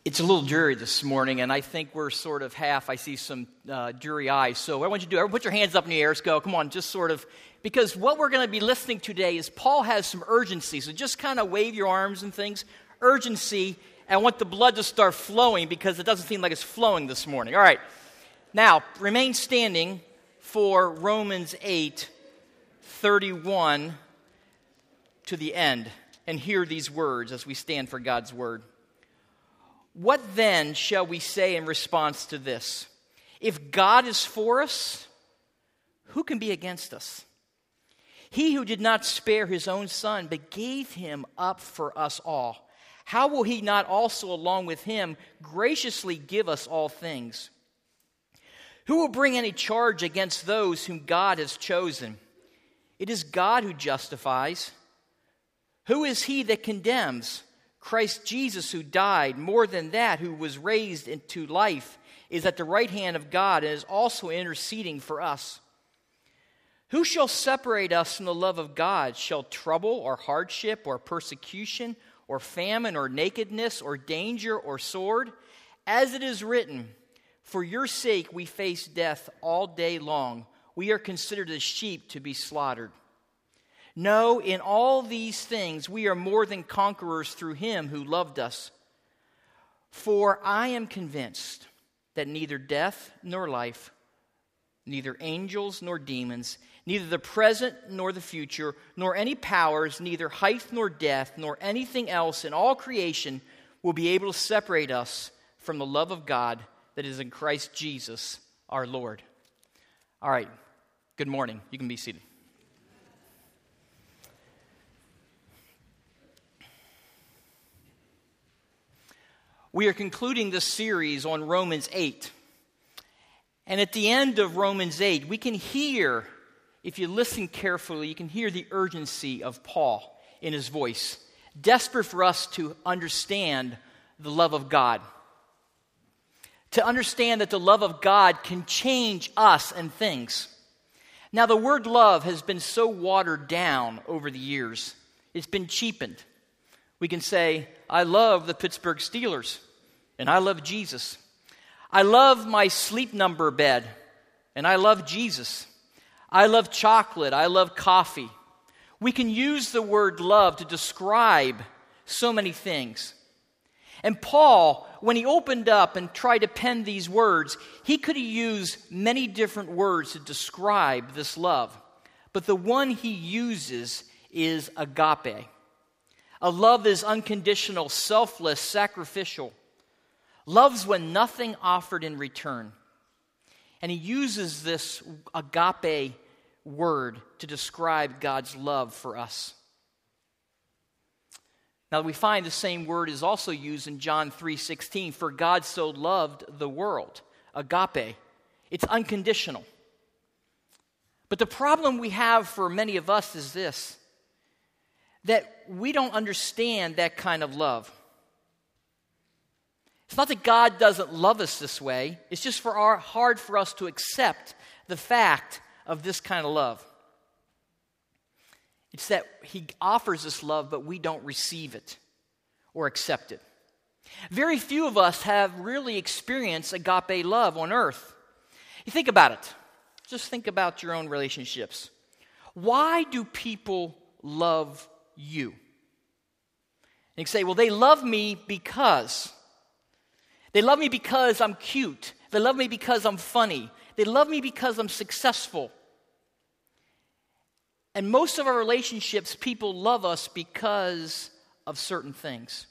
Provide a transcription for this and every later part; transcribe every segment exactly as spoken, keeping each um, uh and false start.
It's a little dreary this morning, and I think we're sort of half. I see some uh, dreary eyes. So what I want you to do, everyone put your hands up in the air. Let's go. Come on, just sort of, because what we're going to be listening to today is Paul has some urgency. So just kind of wave your arms and things. Urgency. And I want the blood to start flowing because it doesn't seem like it's flowing this morning. All right. Now, remain standing for Romans eight, thirty-one to the end. And hear these words as we stand for God's word. What then shall we say in response to this? If God is for us, who can be against us? He who did not spare his own son, but gave him up for us all, how will he not also, along with him, graciously give us all things? Who will bring any charge against those whom God has chosen? It is God who justifies. Who is he that condemns? Christ Jesus, who died, more than that, who was raised into life, is at the right hand of God and is also interceding for us. Who shall separate us from the love of God? Shall trouble or hardship or persecution or famine or nakedness or danger or sword? As it is written, for your sake we face death all day long. We are considered as sheep to be slaughtered. No, in all these things we are more than conquerors through him who loved us. For I am convinced that neither death nor life, neither angels nor demons, neither the present nor the future, nor any powers, neither height nor depth, nor anything else in all creation will be able to separate us from the love of God that is in Christ Jesus our Lord. All right, good morning. You can be seated. We are concluding this series on Romans eight. And at the end of Romans eight, we can hear, if you listen carefully, you can hear the urgency of Paul in his voice, desperate for us to understand the love of God. To understand that the love of God can change us and things. Now, the word love has been so watered down over the years. It's been cheapened. We can say, I love the Pittsburgh Steelers, and I love Jesus. I love my sleep number bed, and I love Jesus. I love chocolate. I love coffee. We can use the word love to describe so many things. And Paul, when he opened up and tried to pen these words, he could have used many different words to describe this love. But the one he uses is agape. A love that is unconditional, selfless, sacrificial. Love's when nothing offered in return. And he uses this agape word to describe God's love for us. Now we find the same word is also used in John three sixteen. For God so loved the world. Agape. It's unconditional. But the problem we have for many of us is this. That we don't understand that kind of love. It's not that God doesn't love us this way. It's just for our, hard for us to accept the fact of this kind of love. It's that he offers us love, but we don't receive it or accept it. Very few of us have really experienced agape love on earth. You think about it. Just think about your own relationships. Why do people love you? And you can say, well, they love me because. They love me because I'm cute. They love me because I'm funny. They love me because I'm successful. And most of our relationships, people love us because of certain things.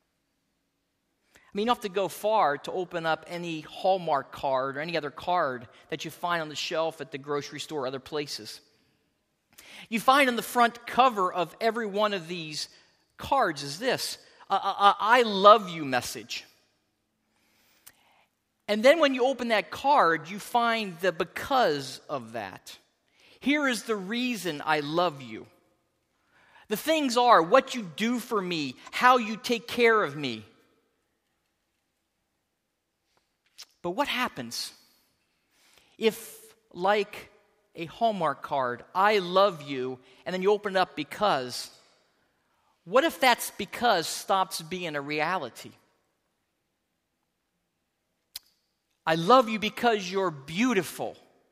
I mean, you don't have to go far to open up any Hallmark card or any other card that you find on the shelf at the grocery store or other places. You find on the front cover of every one of these cards is this, a, a, a I love you message. And then when you open that card, you find the because of that. Here is the reason I love you. The things are what you do for me, how you take care of me. But what happens if, like a Hallmark card, I love you, and then you open it up because, what if that's because stops being a reality? I love you because you're beautiful.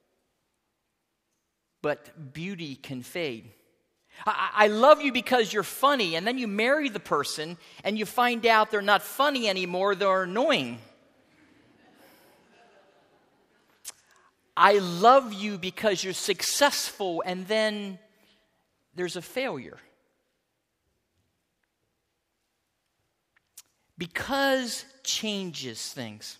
But beauty can fade. I, I love you because you're funny, and then you marry the person, and you find out they're not funny anymore, they're annoying. I love you because you're successful, and then there's a failure. Because changes things.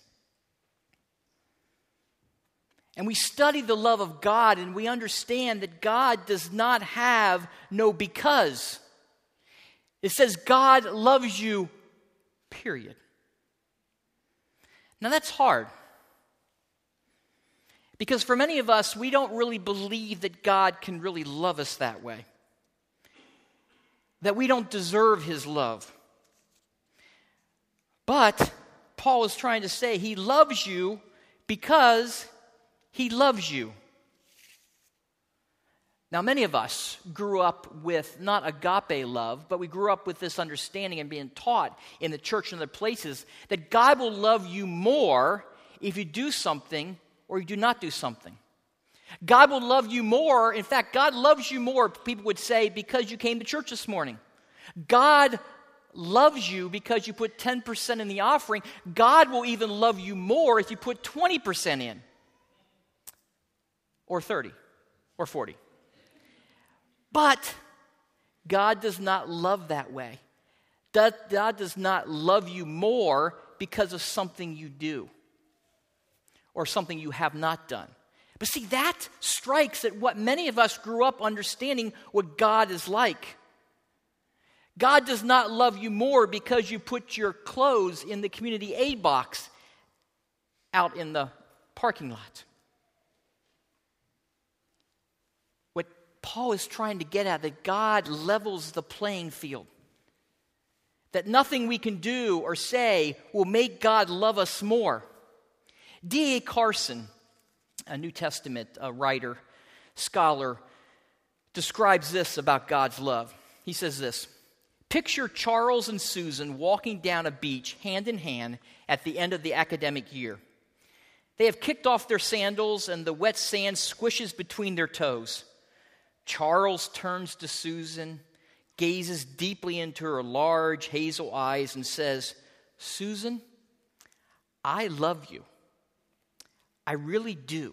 And we study the love of God, and we understand that God does not have no because. It says God loves you, period. Now that's hard. Because for many of us, we don't really believe that God can really love us that way. That we don't deserve His love. But Paul is trying to say He loves you because He loves you. Now, many of us grew up with not agape love, but we grew up with this understanding and being taught in the church and other places that God will love you more if you do something or you do not do something. God will love you more. In fact, God loves you more, people would say, because you came to church this morning. God loves you because you put ten percent in the offering. God will even love you more if you put twenty percent in. Or thirty. Or forty. But God does not love that way. God does not love you more because of something you do. Or something you have not done. But see, that strikes at what many of us grew up understanding what God is like. God does not love you more because you put your clothes in the community aid box out in the parking lot. What Paul is trying to get at, that God levels the playing field. That nothing we can do or say will make God love us more. D A Carson, a New Testament uh, writer, scholar, describes this about God's love. He says this: picture Charles and Susan walking down a beach hand in hand at the end of the academic year. They have kicked off their sandals and the wet sand squishes between their toes. Charles turns to Susan, gazes deeply into her large hazel eyes and says, "Susan, I love you. I really do."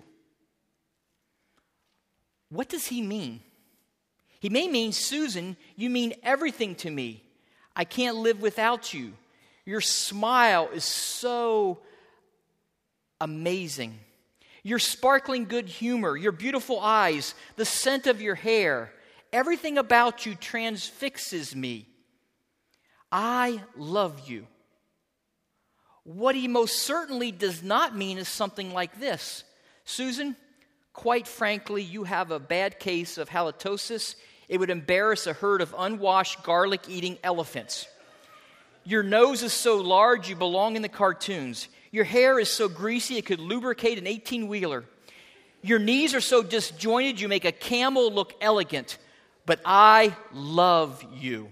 What does he mean? He may mean, "Susan, you mean everything to me. I can't live without you. Your smile is so amazing. Your sparkling good humor, your beautiful eyes, the scent of your hair, everything about you transfixes me. I love you." What he most certainly does not mean is something like this: "Susan, quite frankly, you have a bad case of halitosis. It would embarrass a herd of unwashed, garlic-eating elephants. Your nose is so large you belong in the cartoons. Your hair is so greasy it could lubricate an eighteen-wheeler. Your knees are so disjointed you make a camel look elegant. But I love you."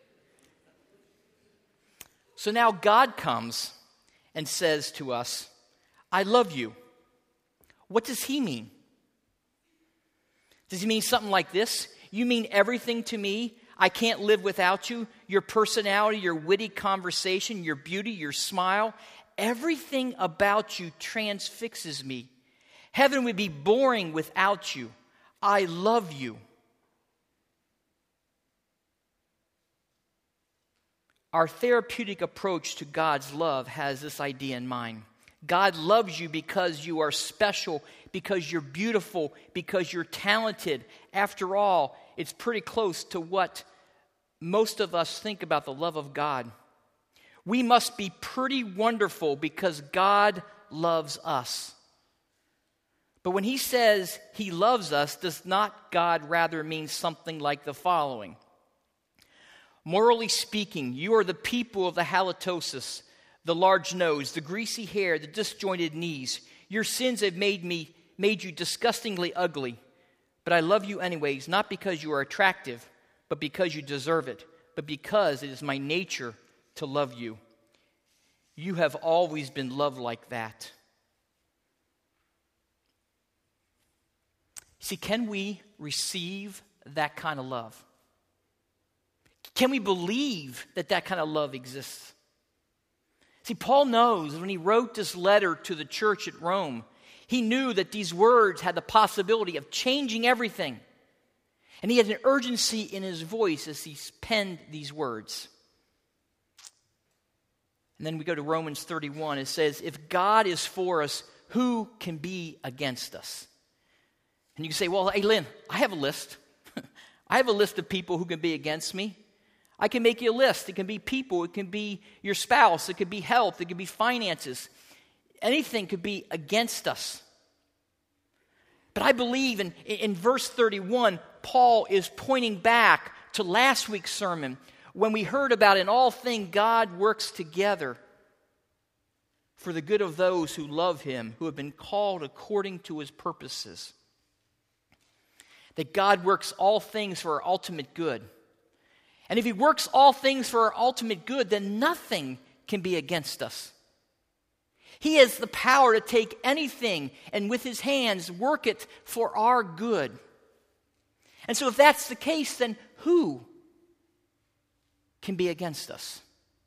So now God comes and says to us, "I love you." What does he mean? Does he mean something like this? "You mean everything to me. I can't live without you. Your personality, your witty conversation, your beauty, your smile, everything about you transfixes me. Heaven would be boring without you. I love you." Our therapeutic approach to God's love has this idea in mind. God loves you because you are special, because you're beautiful, because you're talented. After all, it's pretty close to what most of us think about the love of God. We must be pretty wonderful because God loves us. But when he says he loves us, does not God rather mean something like the following? "Morally speaking, you are the people of the halitosis, the large nose, the greasy hair, the disjointed knees. Your sins have made me, made you disgustingly ugly. But I love you anyways, not because you are attractive, but because you deserve it, but because it is my nature to love you. You have always been loved like that. See, can we receive that kind of love? Can we believe that that kind of love exists? See, Paul knows when he wrote this letter to the church at Rome, he knew that these words had the possibility of changing everything. And he had an urgency in his voice as he penned these words. And then we go to Romans thirty-one. It says, if God is for us, who can be against us? And you can say, well, hey, Lynn, I have a list. I have a list of people who can be against me. I can make you a list. It can be people. It can be your spouse. It could be health. It could be finances. Anything could be against us. But I believe in, in verse thirty-one, Paul is pointing back to last week's sermon when we heard about in all things God works together for the good of those who love him, who have been called according to his purposes. That God works all things for our ultimate good. And if he works all things for our ultimate good, then nothing can be against us. He has the power to take anything and with his hands work it for our good. And so if that's the case, then who can be against us?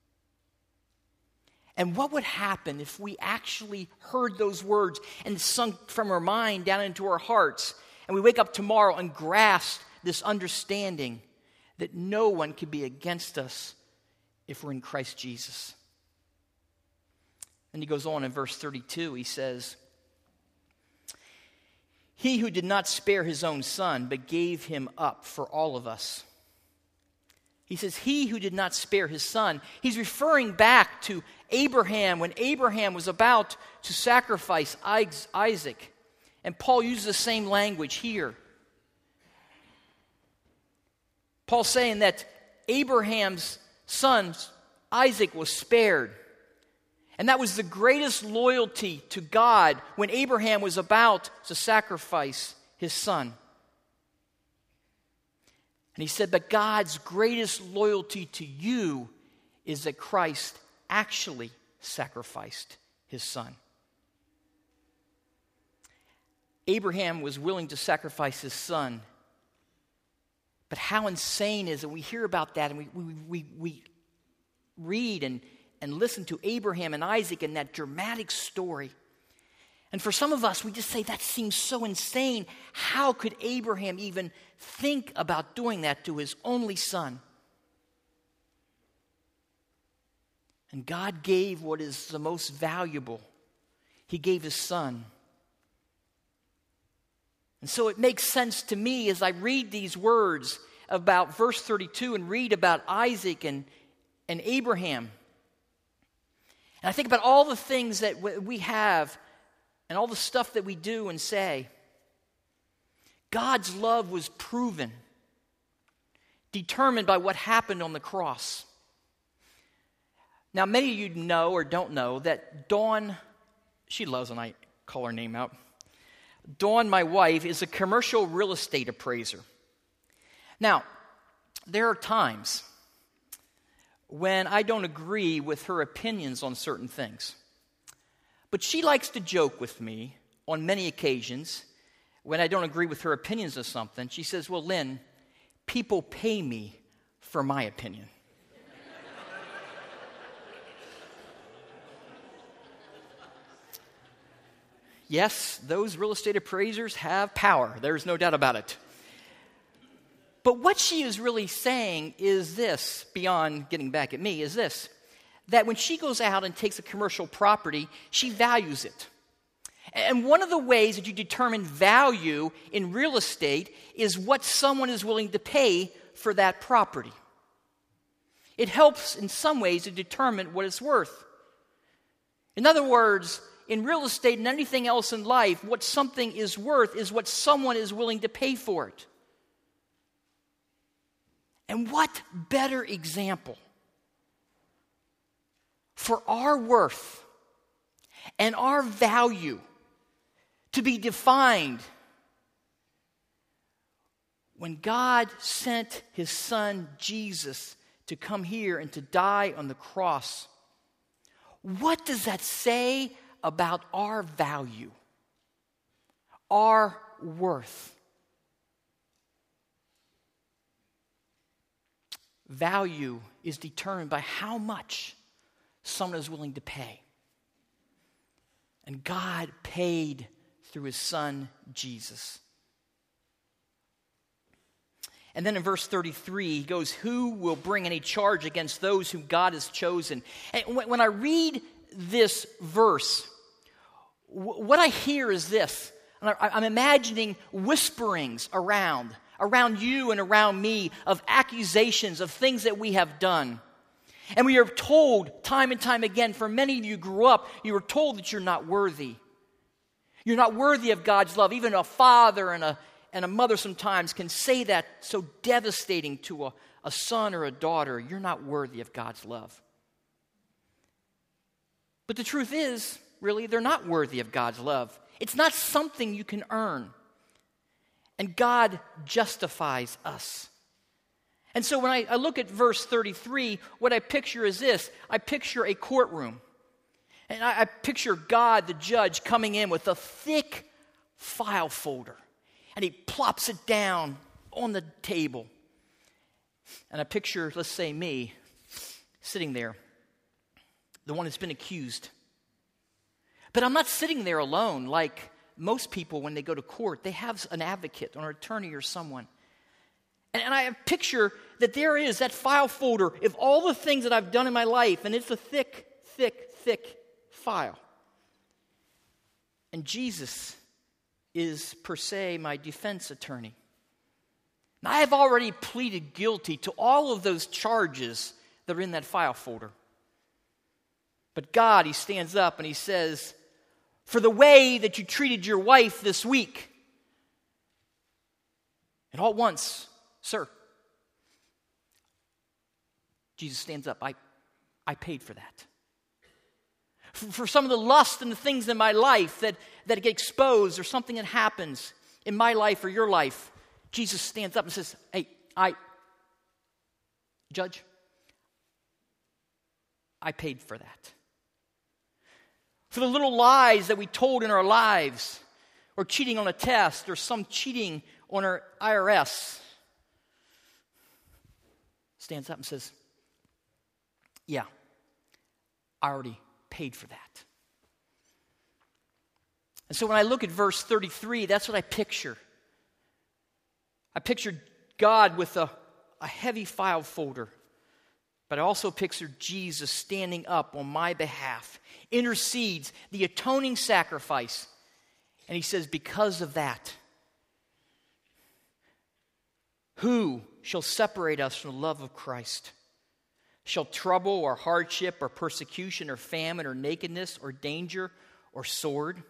And what would happen if we actually heard those words and sunk from our mind down into our hearts, and we wake up tomorrow and grasp this understanding that no one can be against us if we're in Christ Jesus? And he goes on in verse thirty-two, he says, he who did not spare his own son, but gave him up for all of us. He says, he who did not spare his son. He's referring back to Abraham when Abraham was about to sacrifice Isaac. And Paul uses the same language here. Paul's saying that Abraham's son, Isaac, was spared. And that was the greatest loyalty to God when Abraham was about to sacrifice his son. And he said, but God's greatest loyalty to you is that Christ actually sacrificed his son. Abraham was willing to sacrifice his son. But how insane is it? We hear about that and we, we, we, we read and, and listen to Abraham and Isaac and that dramatic story. And for some of us, we just say, that seems so insane. How could Abraham even think about doing that to his only son? And God gave what is the most valuable. He gave his son. And so it makes sense to me as I read these words about verse thirty-two and read about Isaac and, and Abraham. And I think about all the things that we have and all the stuff that we do and say. God's love was proven, determined by what happened on the cross. Now, many of you know or don't know that Dawn, she loves when I call her name out. Dawn, my wife, is a commercial real estate appraiser. Now, there are times when I don't agree with her opinions on certain things. But she likes to joke with me on many occasions when I don't agree with her opinions of something. She says, well, Lynn, people pay me for my opinion. Yes, those real estate appraisers have power. There's no doubt about it. But what she is really saying is this, beyond getting back at me, is this. That when she goes out and takes a commercial property, she values it. And one of the ways that you determine value in real estate is what someone is willing to pay for that property. It helps in some ways to determine what it's worth. In other words, in real estate and anything else in life, what something is worth is what someone is willing to pay for it. And what better example for our worth and our value to be defined when God sent his son Jesus to come here and to die on the cross. What does that say about our value, our worth? value is determined by how much someone is willing to pay. And God paid through his son, Jesus. And then in verse thirty-three, he goes, who will bring any charge against those whom God has chosen? And when I read this verse, what I hear is this. I'm imagining whisperings around, around you and around me of accusations of things that we have done. And we are told time and time again, for many of you grew up, you were told that you're not worthy. You're not worthy of God's love. Even a father and a, and a mother sometimes can say that so devastating to a, a son or a daughter. You're not worthy of God's love. But the truth is, really, they're not worthy of God's love. It's not something you can earn. And God justifies us. And so when I, I look at verse thirty-three, what I picture is this. I picture a courtroom. And I, I picture God, the judge, coming in with a thick file folder. And he plops it down on the table. And I picture, let's say me, sitting there, the one that's been accused. But I'm not sitting there alone like most people when they go to court. They have an advocate or an attorney or someone. And, and I picture that there is that file folder of all the things that I've done in my life, and it's a thick, thick, thick file. And Jesus is, per se, my defense attorney. Now, I have already pleaded guilty to all of those charges that are in that file folder. But God, he stands up and he says, for the way that you treated your wife this week, and all at once, sir, Jesus stands up. I, I paid for that. For, for some of the lust and the things in my life that, that get exposed or something that happens in my life or your life, Jesus stands up and says, hey, I, Judge, I paid for that. For the little lies that we told in our lives, or cheating on a test, or some cheating on our I R S, stands up and says, yeah, I already paid for that. And so when I look at verse thirty-three, that's what I picture. I picture God with a, a heavy file folder. But I also picture Jesus standing up on my behalf, intercedes, the atoning sacrifice. And he says, because of that, who shall separate us from the love of Christ? Shall trouble or hardship or persecution or famine or nakedness or danger or sword?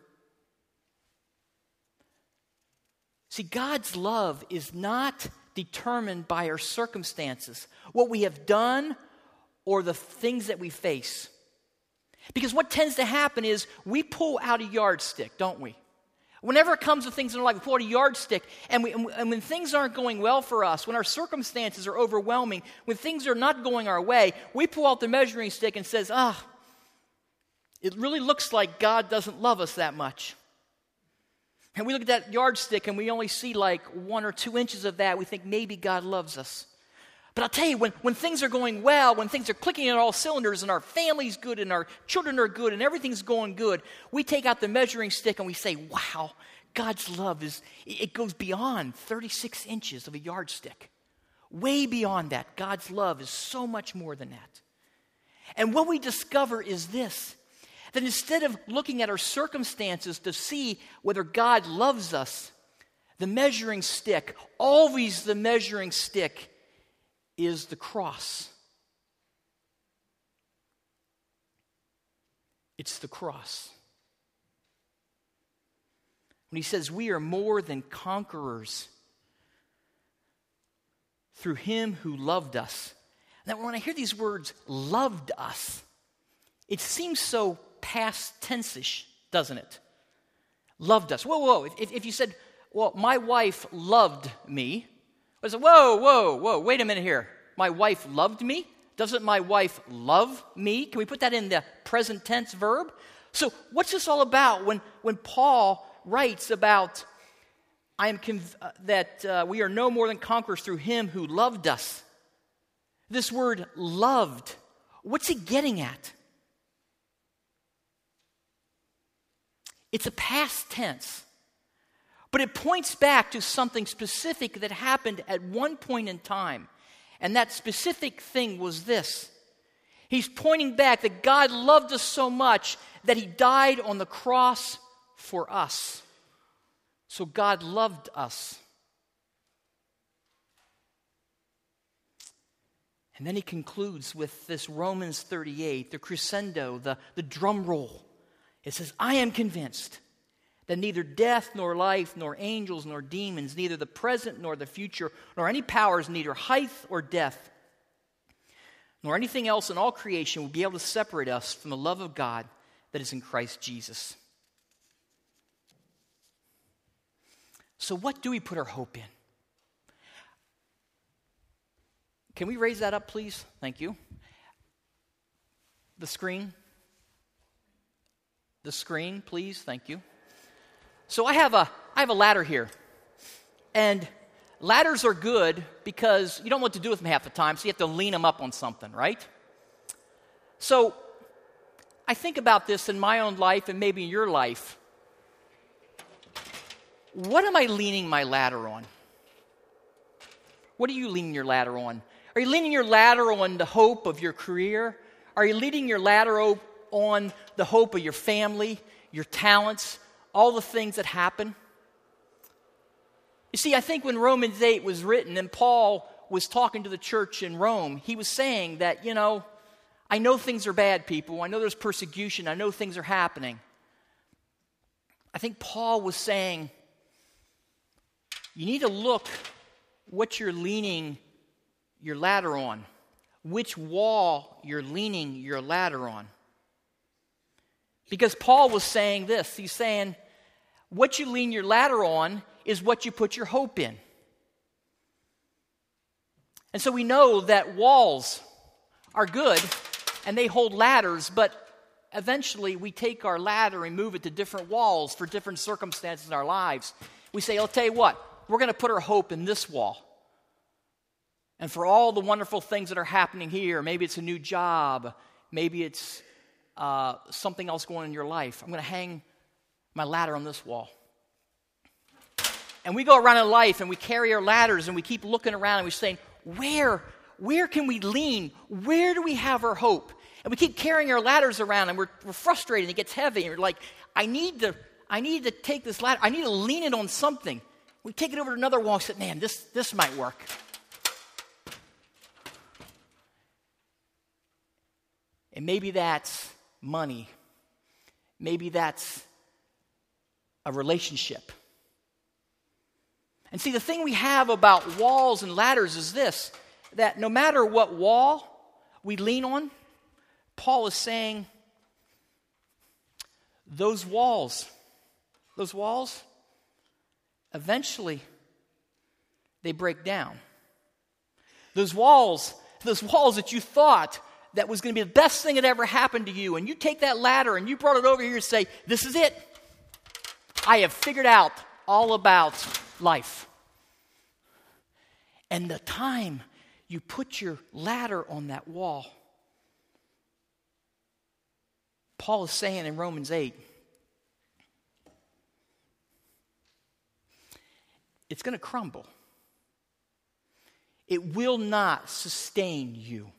See, God's love is not determined by our circumstances, what we have done, or the things that we face. Because what tends to happen is we pull out a yardstick, don't we? Whenever it comes to things in our life, we pull out a yardstick, and, we, and when things aren't going well for us, when our circumstances are overwhelming, when things are not going our way, we pull out the measuring stick and says, ah, it really looks like God doesn't love us that much. And we look at that yardstick and we only see like one or two inches of that. We think maybe God loves us. But I'll tell you, when, when things are going well, when things are clicking in all cylinders and our family's good and our children are good and everything's going good, we take out the measuring stick and we say, wow, God's love is, it goes beyond thirty-six inches of a yardstick. Way beyond that. God's love is so much more than that. And what we discover is this, that instead of looking at our circumstances to see whether God loves us, the measuring stick, always the measuring stick, is the cross. It's the cross. When he says we are more than conquerors through him who loved us. Now, when I hear these words, loved us, it seems so past tense-ish, doesn't it? Loved us. Whoa, whoa. If, if you said, well, my wife loved me, I said, whoa, whoa, whoa, wait a minute here. My wife loved me? Doesn't my wife love me? Can we put that in the present tense verb? So what's this all about when, when Paul writes about I am conv- uh, that uh, we are no more than conquerors through him who loved us? This word loved, what's he getting at? It's a past tense, but it points back to something specific that happened at one point in time. And that specific thing was this. He's pointing back that God loved us so much that he died on the cross for us. So God loved us. And then he concludes with this Romans thirty-eight, the crescendo, the, the drum roll. It says, I am convinced that neither death, nor life, nor angels, nor demons, neither the present nor the future, nor any powers, neither height or depth, nor anything else in all creation will be able to separate us from the love of God that is in Christ Jesus. So what do we put our hope in? Can we raise that up, please? Thank you. The screen. The screen, please. Thank you. So I have a I have a ladder here. And ladders are good because you don't know what to do with them half the time, so you have to lean them up on something, right? So I think about this in my own life and maybe in your life. What am I leaning my ladder on? What are you leaning your ladder on? Are you leaning your ladder on the hope of your career? Are you leaning your ladder on the hope of your family, your talents, all the things that happen? You see, I think when Romans eight was written and Paul was talking to the church in Rome, he was saying that, you know, I know things are bad, people. I know there's persecution. I know things are happening. I think Paul was saying, you need to look what you're leaning your ladder on, which wall you're leaning your ladder on. Because Paul was saying this. He's saying, what you lean your ladder on is what you put your hope in. And so we know that walls are good and they hold ladders, but eventually we take our ladder and move it to different walls for different circumstances in our lives. We say, I'll tell you what, we're going to put our hope in this wall. And for all the wonderful things that are happening here, maybe it's a new job, maybe it's uh, something else going on in your life, I'm going to hang my ladder on this wall. And we go around in life and we carry our ladders and we keep looking around and we're saying, where, where can we lean? Where do we have our hope? And we keep carrying our ladders around and we're, we're frustrated and it gets heavy. And we're like, I need to, I need to take this ladder, I need to lean it on something. We take it over to another wall and say, man, this, this might work. And maybe that's money. Maybe that's a relationship. And see, the thing we have about walls and ladders is this, that no matter what wall we lean on, Paul is saying, those walls, those walls, eventually, they break down. Those walls, those walls that you thought that was going to be the best thing that ever happened to you, and you take that ladder and you brought it over here and say, this is it. I have figured out all about life. And the time you put your ladder on that wall, Paul is saying in Romans eight, it's going to crumble. It will not sustain you.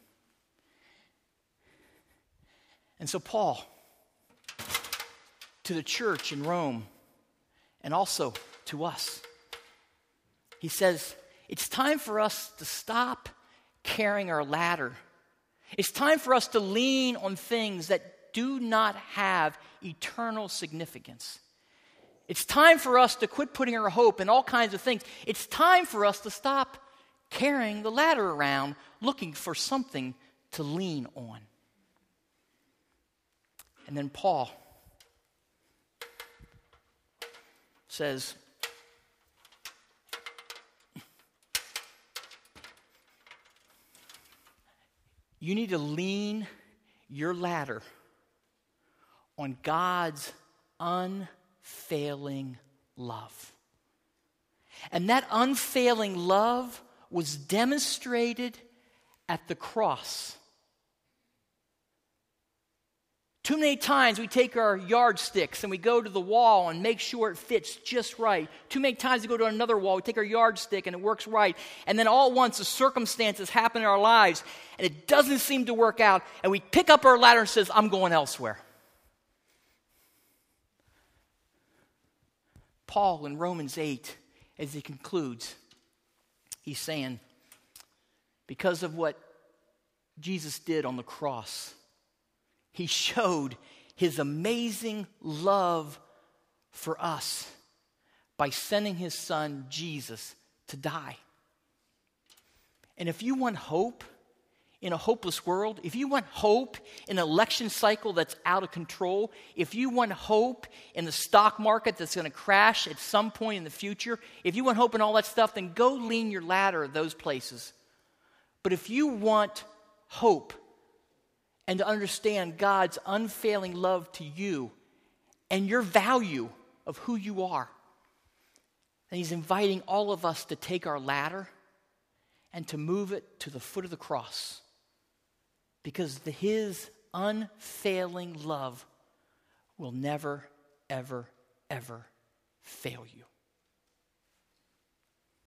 And so Paul, to the church in Rome, and also to us, he says, it's time for us to stop carrying our ladder. It's time for us to lean on things that do not have eternal significance. It's time for us to quit putting our hope in all kinds of things. It's time for us to stop carrying the ladder around looking for something to lean on. And then Paul says, you need to lean your ladder on God's unfailing love. And that unfailing love was demonstrated at the cross. Too many times we take our yardsticks and we go to the wall and make sure it fits just right. Too many times we go to another wall, we take our yardstick and it works right. And then all at once the circumstances happen in our lives and it doesn't seem to work out. And we pick up our ladder and says, I'm going elsewhere. Paul in Romans eight, as he concludes, he's saying, because of what Jesus did on the cross, he showed his amazing love for us by sending his son, Jesus, to die. And if you want hope in a hopeless world, if you want hope in an election cycle that's out of control, if you want hope in the stock market that's going to crash at some point in the future, if you want hope in all that stuff, then go lean your ladder at those places. But if you want hope and to understand God's unfailing love to you and your value of who you are, and he's inviting all of us to take our ladder and to move it to the foot of the cross, because the, his unfailing love will never, ever, ever fail you.